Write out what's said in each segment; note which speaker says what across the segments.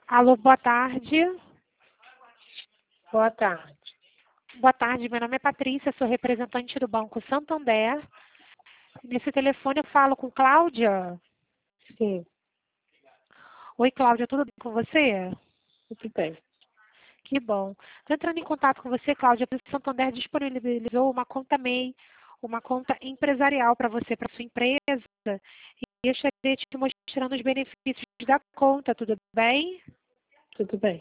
Speaker 1: Alô, boa tarde.
Speaker 2: Boa tarde.
Speaker 1: Boa tarde, meu nome é Patrícia, sou representante do Banco Santander. Nesse telefone eu falo com Cláudia.
Speaker 2: Sim,
Speaker 1: Oi, Cláudia, tudo bem com você?
Speaker 2: tudo bem.
Speaker 1: Que bom. Estou entrando em contato com você, Cláudia, porque o Santander disponibilizou uma conta MEI, uma conta empresarial para você, para sua empresa. E eu estaria te mostrando os benefícios da conta, tudo bem?
Speaker 2: Tudo bem.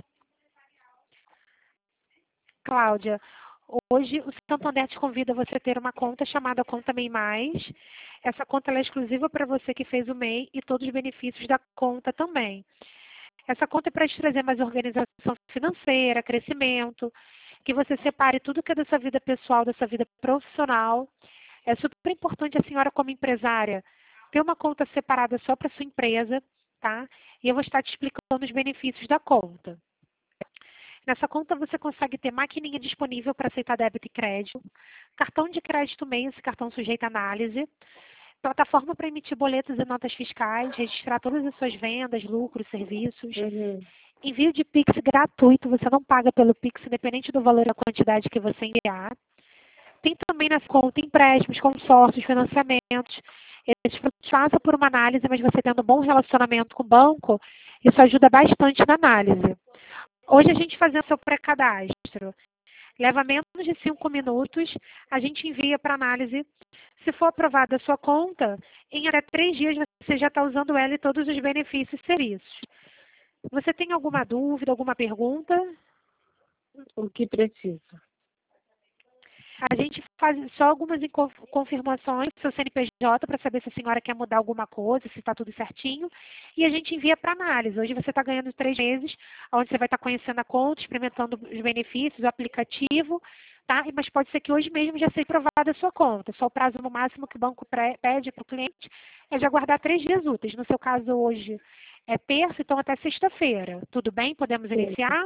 Speaker 1: Cláudia, hoje o Santander te convida a você ter uma conta chamada Conta MEI Mais. Essa conta ela é exclusiva para você que fez o MEI e todos os benefícios da conta também. Essa conta é para te trazer mais organização financeira, crescimento, que você separe tudo que é da sua vida pessoal, da sua vida profissional. É super importante a senhora, como empresária, ter uma conta separada só para sua empresa, tá? E eu vou estar te explicando os benefícios da conta. Nessa conta você consegue ter maquininha disponível para aceitar débito e crédito, cartão de crédito MEI, esse cartão sujeito à análise, plataforma para emitir boletos e notas fiscais, registrar todas as suas vendas, lucros, serviços, envio de Pix gratuito, você não paga pelo Pix, independente do valor e da quantidade que você enviar. Tem também nessa conta empréstimos, consórcios, financiamentos. Esses produtos passam por uma análise, mas você tendo um bom relacionamento com o banco, isso ajuda bastante na análise. Hoje a gente fazendo seu pré-cadastro. Leva menos de 5 minutos, a gente envia para análise. Se for aprovada a sua conta, em até 3 dias você já está usando ela e todos os benefícios e serviços. Você tem alguma dúvida, alguma pergunta?
Speaker 2: O que precisa?
Speaker 1: A gente faz só algumas confirmações do seu CNPJ para saber se a senhora quer mudar alguma coisa, se está tudo certinho. E a gente envia para análise. Hoje você está ganhando 3 meses, onde você vai estar conhecendo a conta, experimentando os benefícios, o aplicativo, tá? Mas pode ser que hoje mesmo já seja aprovada a sua conta. Só o prazo no máximo que o banco pede para o cliente é de aguardar 3 dias úteis. No seu caso, hoje é terça, então até sexta-feira. Tudo bem? Podemos
Speaker 2: Sim.
Speaker 1: iniciar?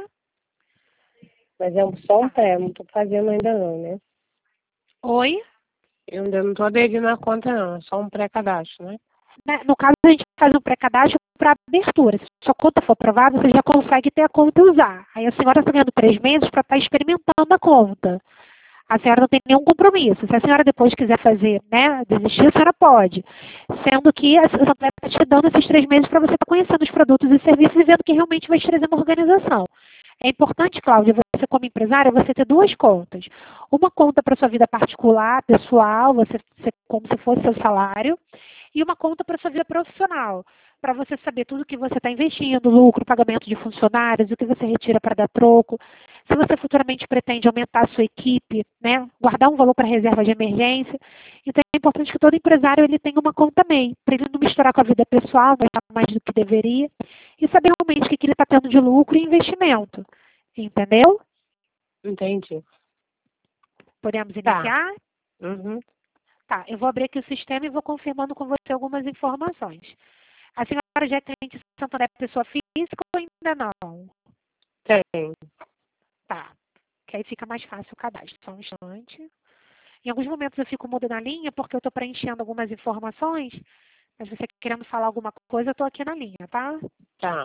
Speaker 2: Mas é só um pré, não estou fazendo ainda não, né?
Speaker 1: Oi?
Speaker 2: Eu ainda não estou aderindo à conta não, é só um pré-cadastro, né?
Speaker 1: No caso, a gente faz um pré-cadastro para abertura. Se sua conta for aprovada, você já consegue ter a conta e usar. Aí a senhora está ganhando 3 meses para estar experimentando a conta. A senhora não tem nenhum compromisso. Se a senhora depois quiser fazer, né, desistir, a senhora pode. Sendo que a senhora está te dando esses 3 meses para você estar conhecendo os produtos e serviços e vendo que realmente vai te trazer uma organização. É importante, Cláudia, você como empresária, você ter 2 contas. Uma conta para sua vida particular, pessoal, como se fosse seu salário, e uma conta para sua vida profissional, para você saber tudo que você está investindo, lucro, pagamento de funcionários, o que você retira para dar troco, se você futuramente pretende aumentar a sua equipe, né, guardar um valor para reserva de emergência. Então é importante que todo empresário ele tenha uma conta MEI, para ele não misturar com a vida pessoal, gastar mais do que deveria, e saber realmente o que ele está tendo de lucro e investimento. Entendeu?
Speaker 2: Entendi.
Speaker 1: Podemos
Speaker 2: Tá.
Speaker 1: iniciar?
Speaker 2: Uhum.
Speaker 1: Tá, eu vou abrir aqui o sistema e vou confirmando com você algumas informações. A senhora já é cliente de Santander pessoa física ou ainda não?
Speaker 2: Tem.
Speaker 1: Tá, que aí fica mais fácil o cadastro. Só um instante. Em alguns momentos eu fico muda na linha porque eu estou preenchendo algumas informações, mas você querendo falar alguma coisa, eu estou aqui na linha, tá?
Speaker 2: Tá.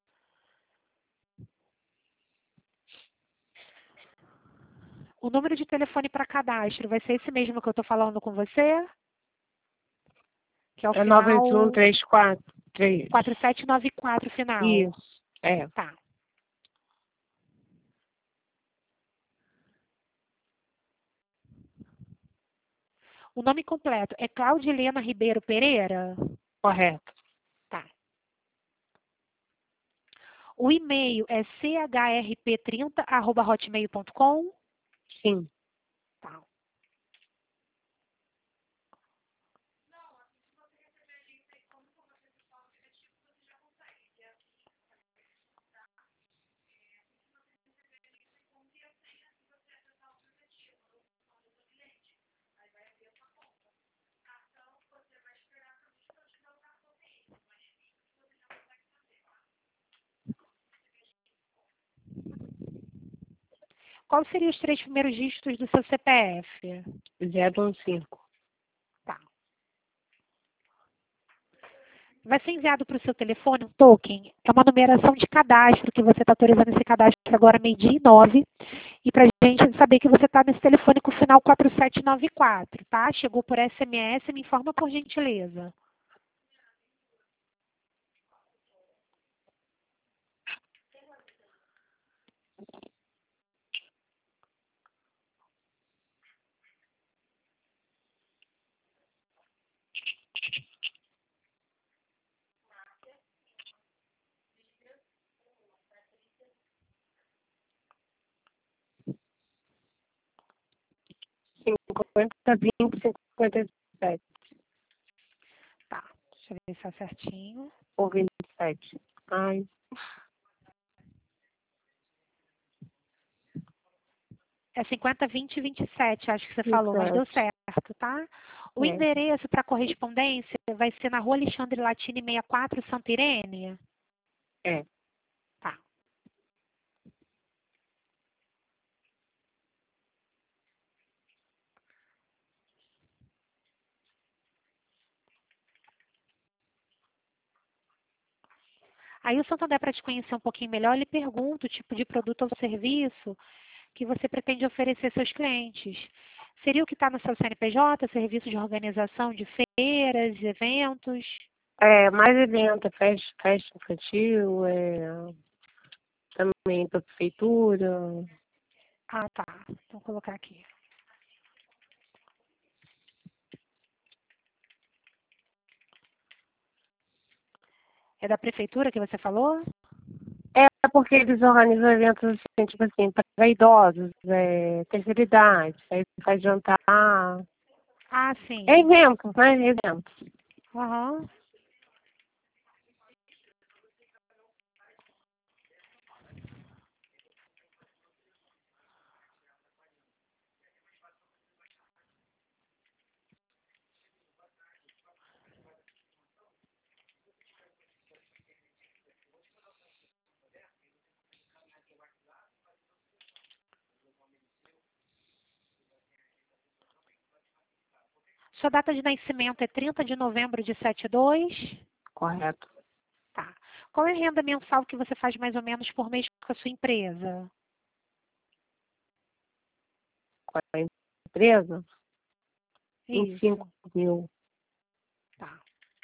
Speaker 1: O número de telefone para cadastro vai ser esse mesmo que eu estou falando com você? Que é o
Speaker 2: É
Speaker 1: final
Speaker 2: 98134.
Speaker 1: 4794 final.
Speaker 2: Isso. É.
Speaker 1: Tá. O nome completo é Claudilena Ribeiro Pereira?
Speaker 2: Correto.
Speaker 1: Tá. O e-mail é chrp30@hotmail.com?
Speaker 2: Sim.
Speaker 1: Tá. Quais seriam os 3 primeiros dígitos do seu CPF?
Speaker 2: 015.
Speaker 1: Tá. Vai ser enviado para o seu telefone um token, é uma numeração de cadastro, que você está autorizando esse cadastro agora meio-dia e 9, e para a gente saber que você está nesse telefone com o final 4794, tá? Chegou por SMS, me informa por gentileza.
Speaker 2: Cinquenta, 20, 57.
Speaker 1: Tá, deixa eu ver se é certinho.
Speaker 2: Ou 27. Ai,
Speaker 1: É 50, 20 e 27, acho que você falou, mas deu
Speaker 2: 27.
Speaker 1: certo, tá? O
Speaker 2: É.
Speaker 1: endereço para correspondência vai ser na Rua Alexandre Latini 64, Santa Irene?
Speaker 2: É.
Speaker 1: Tá. Aí o Santander, para te conhecer um pouquinho melhor, ele pergunta o tipo de produto ou serviço que você pretende oferecer aos seus clientes. Seria o que está no seu CNPJ, serviço de organização de feiras, eventos?
Speaker 2: É, mais evento, festa infantil, também para prefeitura.
Speaker 1: Ah, tá. Então, vou colocar aqui. É da prefeitura que você falou?
Speaker 2: É porque eles organizam eventos assim, tipo assim, para idosos, terceira idade, aí faz jantar.
Speaker 1: Ah,
Speaker 2: É
Speaker 1: sim.
Speaker 2: evento, né? Evento.
Speaker 1: Aham. Sua data de nascimento é 30 de novembro de 72?
Speaker 2: Correto.
Speaker 1: Tá. Qual é a renda mensal que você faz mais ou menos por mês com a sua empresa?
Speaker 2: Com a empresa, 25
Speaker 1: Isso.
Speaker 2: mil.
Speaker 1: Tá.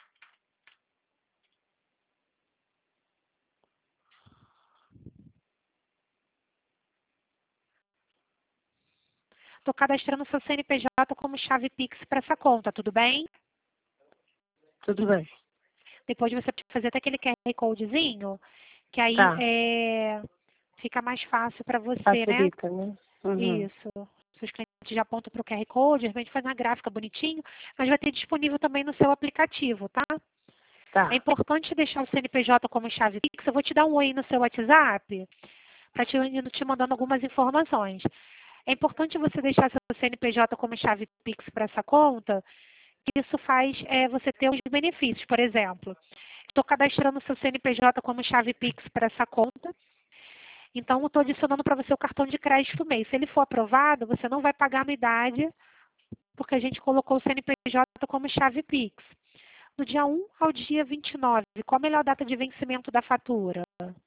Speaker 1: Estou cadastrando seu CNPJ como chave Pix para essa conta, tudo bem?
Speaker 2: Tudo bem.
Speaker 1: Depois você pode fazer até aquele QR Codezinho, que aí
Speaker 2: Tá.
Speaker 1: fica mais fácil para você, né?
Speaker 2: Facilita, né? Uhum.
Speaker 1: Isso. Seus clientes já apontam para o QR Code, a gente faz uma gráfica bonitinho, mas vai ter disponível também no seu aplicativo, tá? É
Speaker 2: Tá.
Speaker 1: importante deixar o CNPJ como chave Pix. Eu vou te dar um oi no seu WhatsApp para te mandando algumas informações. É importante você deixar seu CNPJ como chave Pix para essa conta, que isso faz você ter uns benefícios. Por exemplo, estou cadastrando seu CNPJ como chave Pix para essa conta, então estou adicionando para você o cartão de crédito mês. Se ele for aprovado, você não vai pagar anuidade, porque a gente colocou o CNPJ como chave Pix. Do dia 1 ao dia 29, qual a melhor data de vencimento da fatura?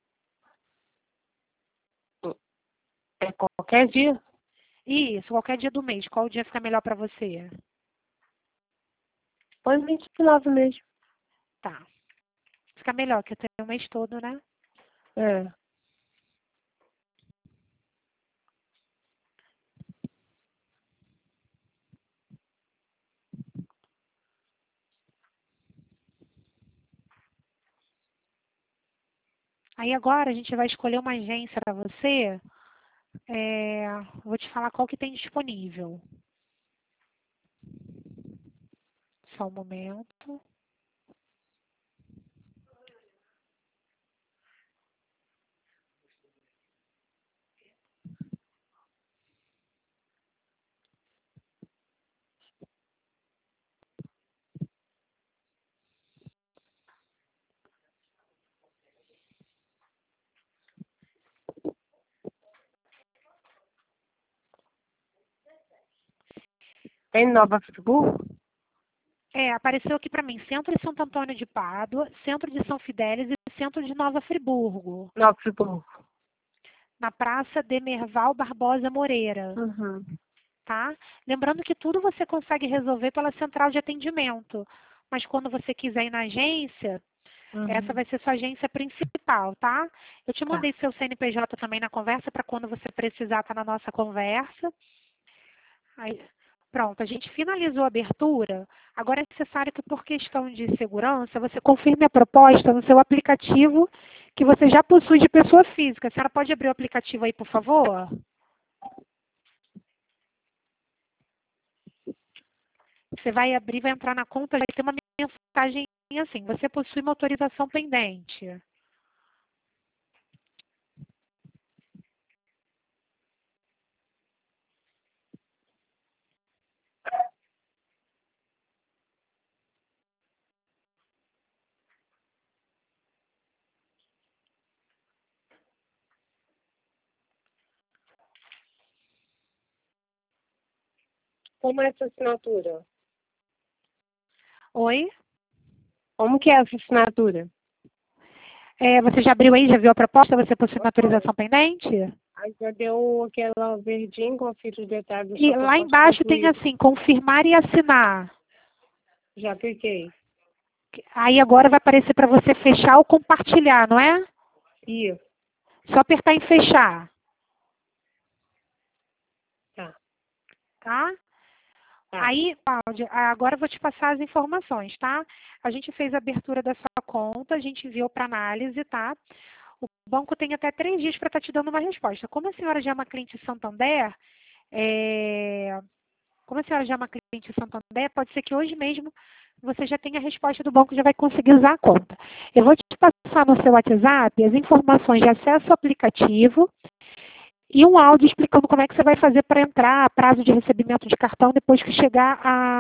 Speaker 2: É qualquer dia?
Speaker 1: Isso, qualquer dia do mês. Qual dia fica melhor para você?
Speaker 2: Põe 29 mesmo.
Speaker 1: Tá. Fica melhor, que eu tenho o mês todo, né?
Speaker 2: É.
Speaker 1: Aí agora a gente vai escolher uma agência para você. Vou te falar qual que tem disponível. Só um momento.
Speaker 2: Tem Nova Friburgo?
Speaker 1: Apareceu aqui para mim, Centro de Santo Antônio de Pádua, Centro de São Fidélis e Centro de Nova Friburgo.
Speaker 2: Nova Friburgo.
Speaker 1: Na Praça Demerval Barbosa Moreira.
Speaker 2: Uhum.
Speaker 1: Tá? Lembrando que tudo você consegue resolver pela central de atendimento. Mas quando você quiser ir na agência, essa vai ser sua agência principal, tá? Eu te mandei seu CNPJ também na conversa para quando você precisar estar na nossa conversa. Aí, pronto, a gente finalizou a abertura. Agora é necessário que, por questão de segurança, você confirme a proposta no seu aplicativo que você já possui de pessoa física. A senhora pode abrir o aplicativo aí, por favor? Você vai abrir, vai entrar na conta, vai ter uma mensagem assim, você possui uma autorização pendente.
Speaker 2: Como é essa assinatura?
Speaker 1: Oi?
Speaker 2: Como que é essa assinatura?
Speaker 1: Você já abriu aí, já viu a proposta? Você possui uma autorização pendente?
Speaker 2: Aí já deu aquela verdinha, confira os detalhes.
Speaker 1: E lá embaixo tem assim, confirmar e assinar.
Speaker 2: Já cliquei.
Speaker 1: Aí agora vai aparecer para você fechar ou compartilhar, não é?
Speaker 2: Isso.
Speaker 1: Só apertar em fechar.
Speaker 2: Tá.
Speaker 1: Tá? Aí, Cláudia, agora eu vou te passar as informações, tá? A gente fez a abertura da sua conta, a gente enviou para análise, tá? O banco tem até 3 dias para estar te dando uma resposta. Como a senhora já é uma cliente Santander, pode ser que hoje mesmo você já tenha a resposta do banco e já vai conseguir usar a conta. Eu vou te passar no seu WhatsApp as informações de acesso ao aplicativo e um áudio explicando como é que você vai fazer para entrar, prazo de recebimento de cartão depois que chegar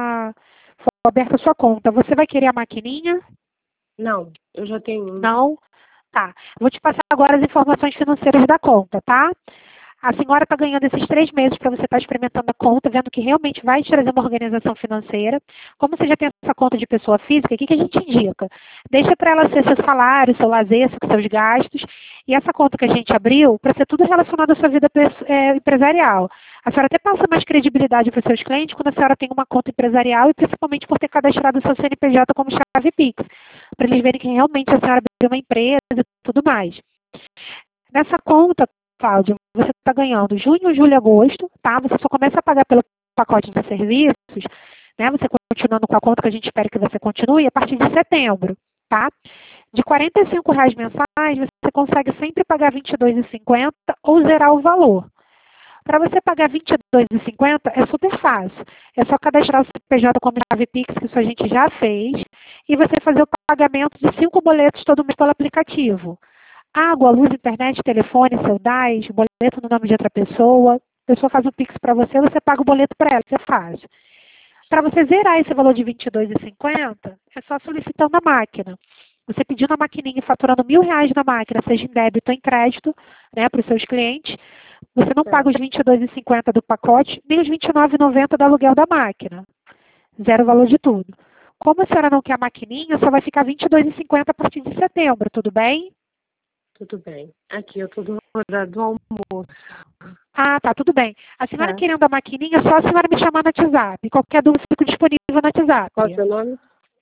Speaker 1: for aberta a sua conta. Você vai querer a maquininha?
Speaker 2: Não, eu já tenho um.
Speaker 1: Não? Tá. Vou te passar agora as informações financeiras da conta, tá? A senhora está ganhando esses 3 meses para você estar experimentando a conta, vendo que realmente vai te trazer uma organização financeira. Como você já tem essa conta de pessoa física, o que a gente indica? Deixa para ela ser seu salário, seu lazer, seus gastos. E essa conta que a gente abriu, para ser tudo relacionado à sua vida empresarial. A senhora até passa mais credibilidade para os seus clientes quando a senhora tem uma conta empresarial e principalmente por ter cadastrado o seu CNPJ como chave Pix. Para eles verem que realmente a senhora abriu uma empresa e tudo mais. Nessa conta, Cláudia, você está ganhando junho, julho e agosto, tá? Você só começa a pagar pelo pacote de serviços, né? Você continuando com a conta que a gente espera que você continue a partir de setembro, tá? De R$ 45 mensais, você consegue sempre pagar R$ 22,50 ou zerar o valor. Para você pagar R$ 22,50 é super fácil. É só cadastrar o CPJ como chave Pix, que isso a gente já fez, e você fazer o pagamento de 5 boletos todo mês pelo aplicativo. Água, luz, internet, telefone, seu DAS, boleto no nome de outra pessoa. A pessoa faz um Pix para você, você paga o boleto para ela, isso é fácil. Para você zerar esse valor de R$ 22,50, é só solicitando a máquina. Você pedindo a maquininha e faturando R$ 1.000 na máquina, seja em débito ou em crédito, né, para os seus clientes, você não paga os R$ 22,50 do pacote, nem os R$ 29,90 do aluguel da máquina. Zero o valor de tudo. Como a senhora não quer a maquininha, só vai ficar R$ 22,50 a partir de setembro, tudo bem?
Speaker 2: Tudo bem. Aqui eu estou no horário do almoço.
Speaker 1: Ah, tá, tudo bem. A senhora querendo a maquininha, só a senhora me chamar no WhatsApp. Qualquer dúvida, fico disponível no WhatsApp.
Speaker 2: Qual é o seu nome?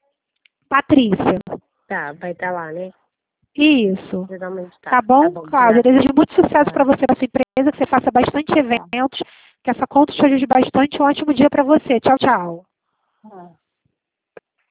Speaker 1: Patrícia.
Speaker 2: Tá, vai estar lá, né?
Speaker 1: Isso.
Speaker 2: Geralmente tá.
Speaker 1: Tá bom, Cláudia? Eu desejo muito sucesso
Speaker 2: Tá.
Speaker 1: para você, para sua empresa, que você faça bastante eventos, que essa conta te ajude bastante. Um ótimo dia para você. Tchau, tchau.